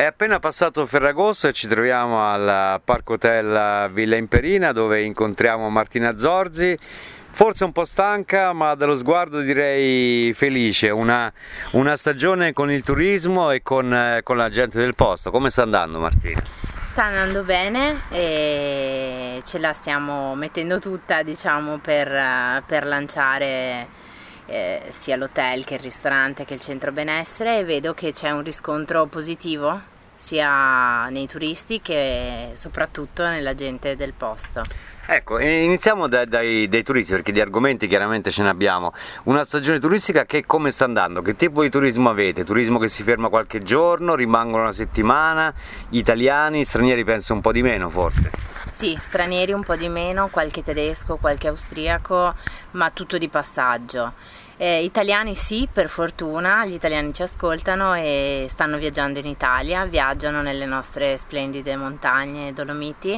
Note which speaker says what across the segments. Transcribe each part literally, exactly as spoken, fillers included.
Speaker 1: È appena passato Ferragosto e ci troviamo al Parco Hotel Villa Imperina, dove incontriamo Martina Zorzi, forse un po' stanca ma dallo sguardo direi felice. Una, una stagione con il turismo e con, con la gente del posto. Come sta andando, Martina?
Speaker 2: Sta andando bene e ce la stiamo mettendo tutta, diciamo, per, per lanciare Eh, sia l'hotel che il ristorante che il centro benessere, e vedo che c'è un riscontro positivo sia nei turisti che soprattutto nella gente del posto.
Speaker 1: Ecco, iniziamo dai, dai, dai turisti, perché di argomenti chiaramente ce ne abbiamo. Una stagione turistica che come sta andando? Che tipo di turismo avete? Turismo che si ferma qualche giorno, rimangono una settimana? Italiani, stranieri penso un po' di meno forse?
Speaker 2: Sì, stranieri un po' di meno, qualche tedesco, qualche austriaco, ma tutto di passaggio. Eh, italiani sì, per fortuna, gli italiani ci ascoltano e stanno viaggiando in Italia, viaggiano nelle nostre splendide montagne e Dolomiti,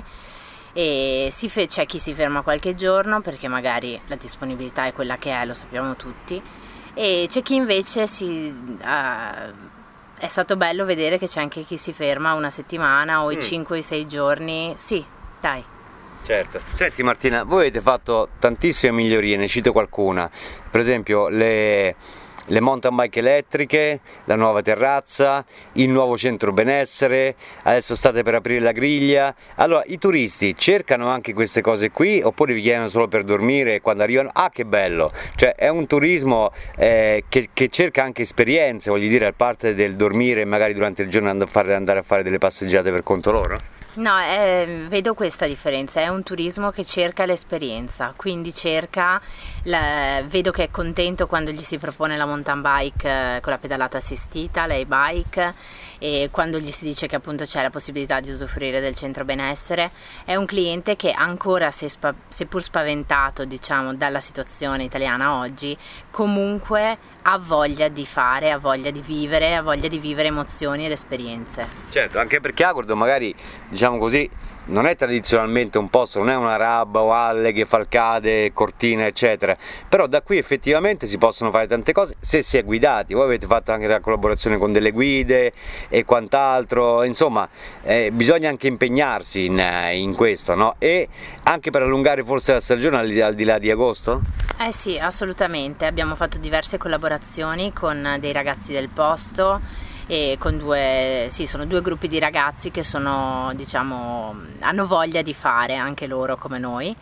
Speaker 2: e si fe- c'è chi si ferma qualche giorno perché magari la disponibilità è quella che è, lo sappiamo tutti, e c'è chi invece si... Uh, è stato bello vedere che c'è anche chi si ferma una settimana o i cinque sei giorni, sì, dai.
Speaker 1: Certo. Senti Martina, voi avete fatto tantissime migliorie, ne cito qualcuna, per esempio le, le mountain bike elettriche, la nuova terrazza, il nuovo centro benessere, adesso state per aprire la griglia. Allora i turisti cercano anche queste cose qui oppure vi chiedono solo per dormire e quando arrivano, ah che bello, cioè è un turismo eh, che, che cerca anche esperienze, voglio dire, a parte del dormire magari durante il giorno andare a fare, andare a fare delle passeggiate per conto loro?
Speaker 2: No, eh, vedo questa differenza, è un turismo che cerca l'esperienza, quindi cerca, la, vedo che è contento quando gli si propone la mountain bike eh, con la pedalata assistita, l'e-bike, e quando gli si dice che appunto c'è la possibilità di usufruire del centro benessere. È un cliente che ancora, se spa, seppur spaventato diciamo dalla situazione italiana oggi, comunque ha voglia di fare, ha voglia di vivere, ha voglia di vivere emozioni ed esperienze.
Speaker 1: Certo, anche perché Agordo magari, diciamo così, non è tradizionalmente un posto, non è una rabba o alleghe, falcate, cortine eccetera, però da qui effettivamente si possono fare tante cose se si è guidati. Voi avete fatto anche la collaborazione con delle guide e quant'altro, insomma eh, bisogna anche impegnarsi in, in questo, no? E anche per allungare forse la stagione al, al di là di agosto?
Speaker 2: Eh sì, assolutamente, abbiamo fatto diverse collaborazioni con dei ragazzi del posto e con due, sì, sono due gruppi di ragazzi che sono, diciamo, hanno voglia di fare anche loro come noi.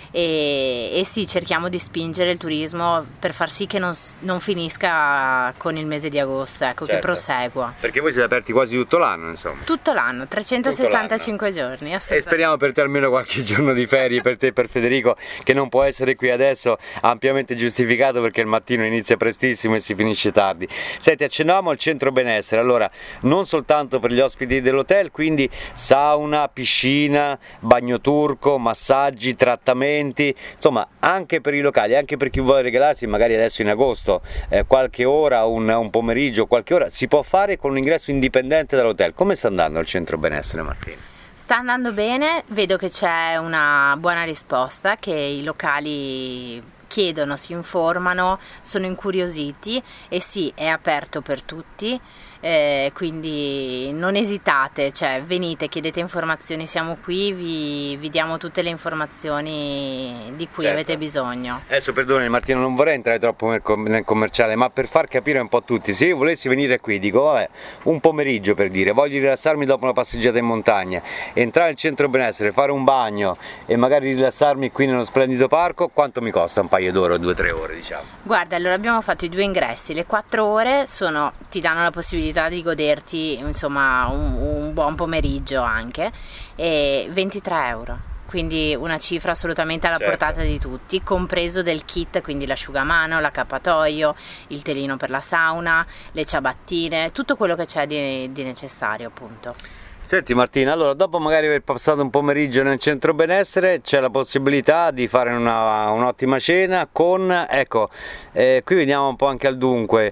Speaker 2: E, e sì, cerchiamo di spingere il turismo per far sì che non, non finisca con il mese di agosto, ecco, certo, che prosegua.
Speaker 1: Perché voi siete aperti quasi tutto l'anno, insomma.
Speaker 2: Tutto l'anno, trecentosessantacinque tutto l'anno. Giorni,
Speaker 1: e speriamo per te almeno qualche giorno di ferie per te e per Federico, che non può essere qui adesso, ampiamente giustificato perché il mattino inizia prestissimo e si finisce tardi. Senti, accennavamo al centro benessere, allora non soltanto per gli ospiti dell'hotel, quindi sauna, piscina, bagno turco, massaggi, trattamenti, insomma anche per i locali, anche per chi vuole regalarsi magari adesso in agosto eh, qualche ora, un, un pomeriggio, qualche ora, si può fare con un ingresso indipendente dall'hotel. Come sta andando il centro benessere, Martina?
Speaker 2: Sta andando bene, vedo che c'è una buona risposta, che i locali chiedono, si informano, sono incuriositi e sì, è aperto per tutti. Eh, quindi non esitate, cioè venite, chiedete informazioni, siamo qui, vi, vi diamo tutte le informazioni di cui certo. avete bisogno.
Speaker 1: Adesso perdone Martina, non vorrei entrare troppo nel, com- nel commerciale, ma per far capire un po' a tutti, se io volessi venire qui, dico vabbè, un pomeriggio per dire, voglio rilassarmi dopo una passeggiata in montagna, entrare al centro benessere, fare un bagno e magari rilassarmi qui nello splendido parco, quanto mi costa un paio d'ore o due o tre ore, diciamo?
Speaker 2: Guarda, allora abbiamo fatto i due ingressi, le quattro ore sono, ti danno la possibilità di goderti insomma un, un buon pomeriggio anche, e ventitré euro, quindi una cifra assolutamente alla certo. portata di tutti, compreso del kit, quindi l'asciugamano, l'accappatoio, il telino per la sauna, le ciabattine, tutto quello che c'è di, di necessario appunto.
Speaker 1: Senti Martina, allora dopo magari aver passato un pomeriggio nel centro benessere c'è la possibilità di fare una, un'ottima cena con, ecco, eh, qui veniamo un po' anche al dunque,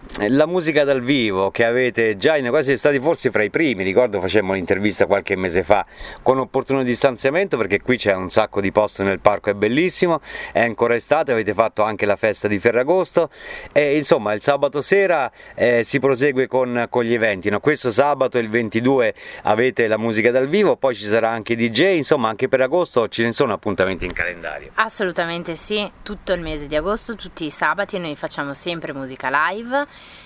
Speaker 1: la musica dal vivo che avete già in quasi stati forse fra i primi, ricordo facemmo l'intervista qualche mese fa con opportuno distanziamento, perché qui c'è un sacco di posto nel parco, è bellissimo, è ancora estate, avete fatto anche la festa di Ferragosto e insomma il sabato sera eh, si prosegue con, con gli eventi, no? Questo sabato il ventidue avete la musica dal vivo, poi ci sarà anche D J, insomma anche per agosto ce ne sono appuntamenti in calendario.
Speaker 2: Assolutamente sì, tutto il mese di agosto, tutti i sabati noi facciamo sempre musica live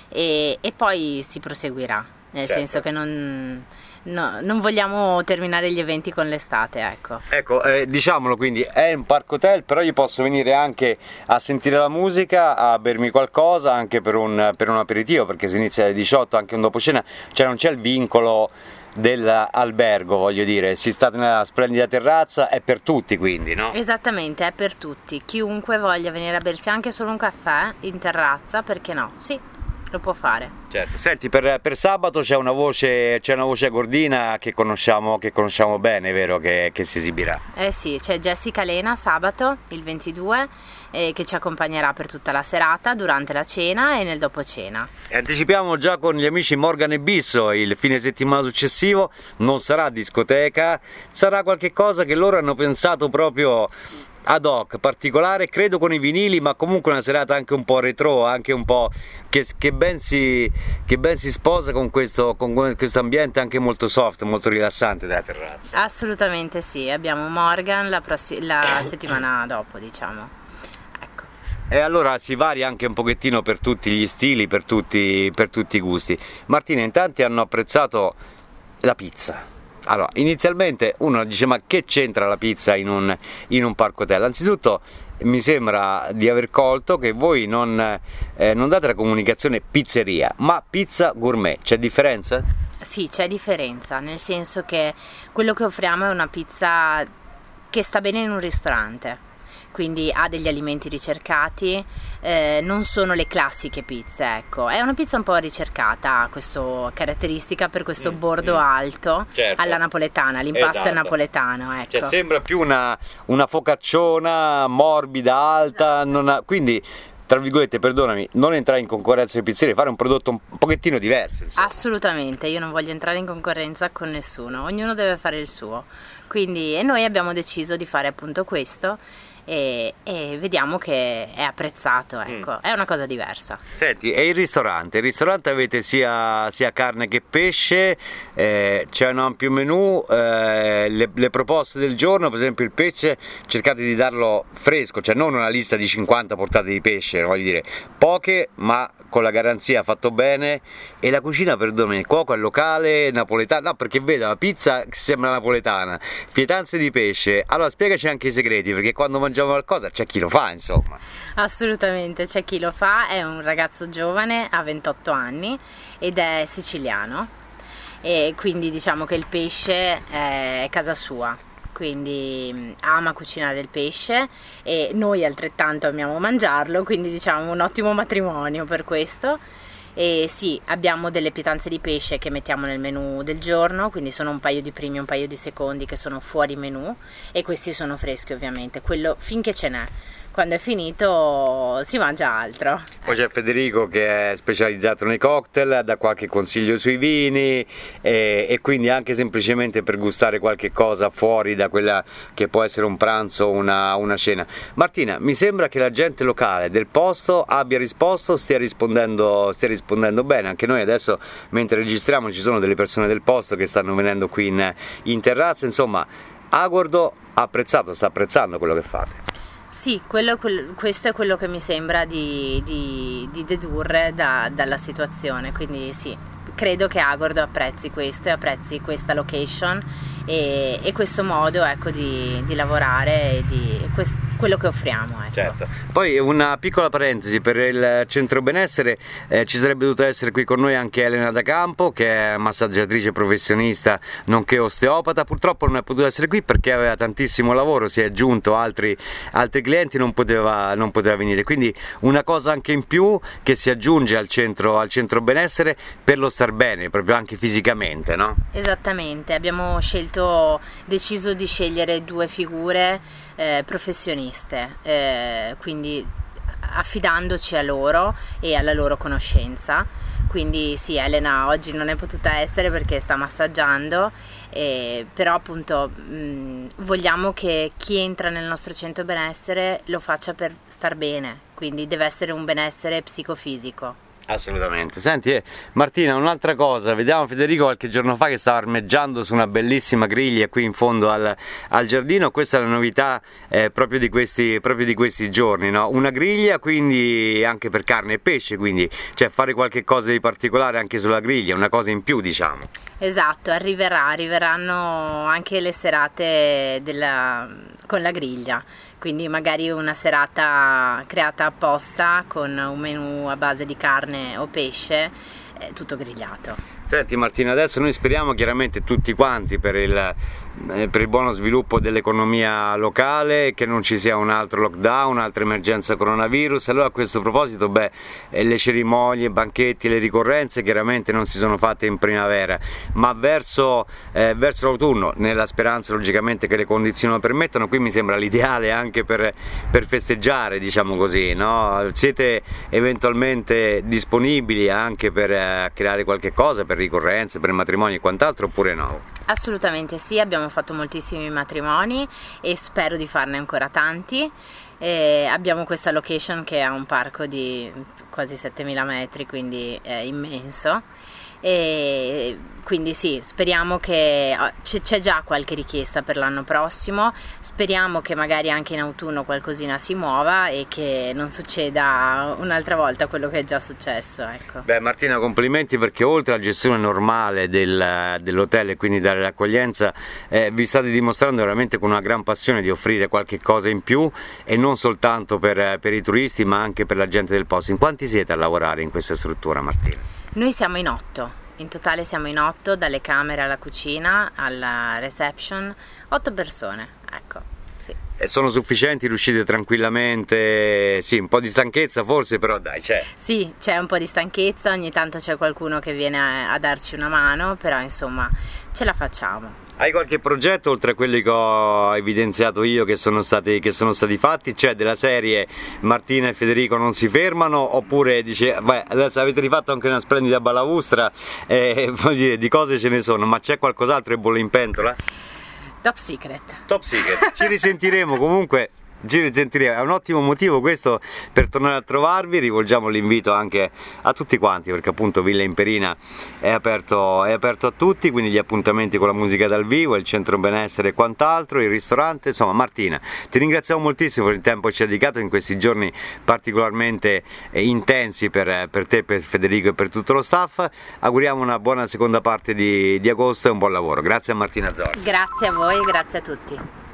Speaker 2: e, e poi si proseguirà, nel certo. senso che non, no, non vogliamo terminare gli eventi con l'estate, ecco.
Speaker 1: Ecco, eh, diciamolo, quindi è un parco hotel, però io posso venire anche a sentire la musica, a bermi qualcosa, anche per un, per un aperitivo, perché si inizia alle diciotto, anche un dopo cena, cioè non c'è il vincolo dell'albergo, voglio dire, si sta nella splendida terrazza, è per tutti quindi, no?
Speaker 2: Esattamente, è per tutti, chiunque voglia venire a bersi anche solo un caffè in terrazza, perché no? Sì, lo può fare.
Speaker 1: Certo, senti, per, per sabato c'è una voce, c'è una voce gordina che conosciamo, che conosciamo bene, vero, che, che si esibirà?
Speaker 2: Eh sì, c'è Jessica Lena sabato, il ventidue, eh, che ci accompagnerà per tutta la serata, durante la cena e nel dopo cena.
Speaker 1: E anticipiamo già con gli amici Morgan e Bisso, il fine settimana successivo non sarà discoteca, sarà qualche cosa che loro hanno pensato proprio ad hoc, particolare, credo con i vinili, ma comunque una serata anche un po' retro, anche un po' che, che, ben, si, che ben si sposa con questo, con questo ambiente anche molto soft, molto rilassante della terrazza.
Speaker 2: Assolutamente sì, abbiamo Morgan la, prossi- la settimana dopo, diciamo. Ecco.
Speaker 1: E allora si varia anche un pochettino per tutti gli stili, per tutti, per tutti i gusti. Martina, in tanti hanno apprezzato la pizza. Allora, inizialmente uno dice ma che c'entra la pizza in un, in un parco hotel? Anzitutto mi sembra di aver colto che voi non, eh, non date la comunicazione pizzeria, ma pizza gourmet, c'è differenza?
Speaker 2: Sì, c'è differenza, nel senso che quello che offriamo è una pizza che sta bene in un ristorante. Quindi ha degli alimenti ricercati, eh, non sono le classiche pizze, ecco. È una pizza un po' ricercata, ha questa caratteristica per questo mm, bordo mm. alto, certo. alla napoletana, l'impasto esatto. è napoletano, ecco.
Speaker 1: Cioè sembra più una, una focacciona morbida, alta, esatto. non ha, quindi tra virgolette, perdonami, non entrare in concorrenza con le pizzerie, fare un prodotto un pochettino diverso. Insomma.
Speaker 2: Assolutamente, io non voglio entrare in concorrenza con nessuno, ognuno deve fare il suo. Quindi, e noi abbiamo deciso di fare appunto questo. E, e vediamo che è apprezzato, ecco, mm. è una cosa diversa.
Speaker 1: Senti, e il ristorante? Il ristorante avete sia, sia carne che pesce, eh, c'è un ampio menù, eh, le, le proposte del giorno, per esempio il pesce cercate di darlo fresco, cioè non una lista di cinquanta portate di pesce, voglio dire, poche ma con la garanzia fatto bene. E la cucina, perdonami, il cuoco è locale, napoletano, no, perché vedo la pizza sembra napoletana, pietanze di pesce, allora spiegaci anche i segreti, perché quando mangiamo qualcosa c'è chi lo fa, insomma.
Speaker 2: Assolutamente, c'è chi lo fa, è un ragazzo giovane, ha ventotto anni ed è siciliano e quindi diciamo che il pesce è casa sua. Quindi ama cucinare il pesce e noi altrettanto amiamo mangiarlo, quindi diciamo un ottimo matrimonio per questo. E sì, abbiamo delle pietanze di pesce che mettiamo nel menù del giorno, quindi sono un paio di primi e un paio di secondi che sono fuori menù e questi sono freschi ovviamente, quello finché ce n'è. Quando è finito si mangia altro.
Speaker 1: Poi c'è Federico che è specializzato nei cocktail, dà qualche consiglio sui vini e, e quindi anche semplicemente per gustare qualche cosa fuori da quella che può essere un pranzo o una, una cena. Martina, mi sembra che la gente locale del posto abbia risposto, stia rispondendo, stia rispondendo bene. Anche noi adesso mentre registriamo ci sono delle persone del posto che stanno venendo qui in, in terrazza, insomma Agordo ha apprezzato, sta apprezzando quello che fate.
Speaker 2: Sì, quello, quello, questo è quello che mi sembra di, di, di dedurre da, dalla situazione, quindi sì, credo che Agordo apprezzi questo e apprezzi questa location e, e questo modo, ecco, di, di lavorare e di quest, quello che offriamo, ecco.
Speaker 1: Certo. Poi una piccola parentesi per il centro benessere, eh, ci sarebbe dovuta essere qui con noi anche Elena Da Campo, che è massaggiatrice professionista nonché osteopata. Purtroppo non è potuta essere qui perché aveva tantissimo lavoro, si è aggiunto altri, altri clienti, non poteva, non poteva venire, quindi una cosa anche in più che si aggiunge al centro, al centro benessere per lo star bene, proprio anche fisicamente, no?
Speaker 2: Esattamente, abbiamo scelto, deciso di scegliere due figure eh, professioniste, eh, quindi affidandoci a loro e alla loro conoscenza. Quindi sì, Elena oggi non è potuta essere perché sta massaggiando, eh, però appunto mh, vogliamo che chi entra nel nostro centro benessere lo faccia per star bene, quindi deve essere un benessere psicofisico.
Speaker 1: Assolutamente. Senti eh, Martina, un'altra cosa, vediamo Federico qualche giorno fa che stava armeggiando su una bellissima griglia qui in fondo al, al giardino. Questa è la novità eh, proprio, di questi, proprio di questi giorni, no? Una griglia quindi anche per carne e pesce, quindi cioè fare qualche cosa di particolare anche sulla griglia, una cosa in più diciamo.
Speaker 2: Esatto, arriverà, arriveranno anche le serate della, con la griglia, quindi magari una serata creata apposta con un menù a base di carne o pesce, eh, tutto grigliato.
Speaker 1: Senti Martina, adesso noi speriamo chiaramente tutti quanti per il, eh, per il buono sviluppo dell'economia locale, che non ci sia un altro lockdown, un'altra emergenza coronavirus. Allora a questo proposito, beh, le cerimonie, i banchetti, le ricorrenze chiaramente non si sono fatte in primavera, ma verso, eh, verso l'autunno, nella speranza logicamente che le condizioni lo permettano. Qui mi sembra l'ideale anche per, per festeggiare, diciamo così, no? Siete eventualmente disponibili anche per eh, creare qualche cosa, per ricorrenze, per matrimoni e quant'altro, oppure no?
Speaker 2: Assolutamente sì, abbiamo fatto moltissimi matrimoni e spero di farne ancora tanti. E abbiamo questa location che ha un parco di quasi settemila metri, quindi è immenso, e quindi sì, speriamo che c'è già qualche richiesta per l'anno prossimo, speriamo che magari anche in autunno qualcosina si muova e che non succeda un'altra volta quello che è già successo, ecco.
Speaker 1: Beh Martina, complimenti, perché oltre alla gestione normale del, dell'hotel e quindi dare l'accoglienza, eh, vi state dimostrando veramente con una gran passione di offrire qualche cosa in più, e non soltanto per, per i turisti ma anche per la gente del posto. In quanti siete a lavorare in questa struttura, Martina?
Speaker 2: Noi siamo in otto, in totale siamo in otto, dalle camere alla cucina, alla reception, otto persone, ecco, sì.
Speaker 1: E sono sufficienti? Riuscite tranquillamente? Sì, un po' di stanchezza forse, però dai, c'è.
Speaker 2: Sì, c'è un po' di stanchezza, ogni tanto c'è qualcuno che viene a, a darci una mano, però insomma ce la facciamo.
Speaker 1: Hai qualche progetto oltre a quelli che ho evidenziato io che sono stati, che sono stati fatti? Cioè della serie Martina e Federico non si fermano, oppure dice, beh, adesso avete rifatto anche una splendida balaustra, eh, voglio dire, di cose ce ne sono, ma c'è qualcos'altro che bolle in pentola?
Speaker 2: Top secret.
Speaker 1: Top secret, ci risentiremo comunque. Ci risentiremo, è un ottimo motivo questo per tornare a trovarvi. Rivolgiamo l'invito anche a tutti quanti, perché appunto Villa Imperina è aperto, è aperto a tutti, quindi gli appuntamenti con la musica dal vivo, il centro benessere e quant'altro, il ristorante. Insomma Martina, ti ringraziamo moltissimo per il tempo che ci hai dedicato in questi giorni particolarmente intensi per, per te, per Federico e per tutto lo staff. Auguriamo una buona seconda parte di, di agosto e un buon lavoro. Grazie a Martina Zorzi.
Speaker 2: Grazie a voi e grazie a tutti.